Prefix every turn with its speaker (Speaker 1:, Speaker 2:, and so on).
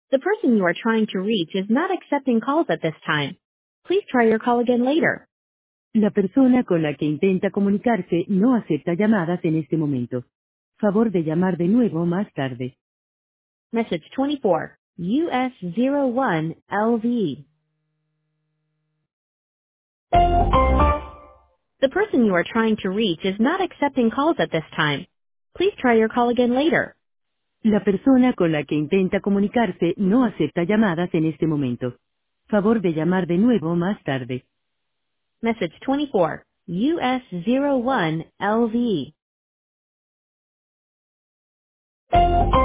Speaker 1: The person you are trying to reach is not accepting calls at this time. Please try your call again later. La persona con la que intenta comunicarse no acepta llamadas en este momento. Favor de llamar de nuevo más tarde. Message 24, US01LV. The person you are trying to reach is not accepting calls at this time. Please try your call again later. La persona con la que intenta comunicarse no acepta llamadas en este momento. Favor de llamar de nuevo más tarde. Message 24, US01LV.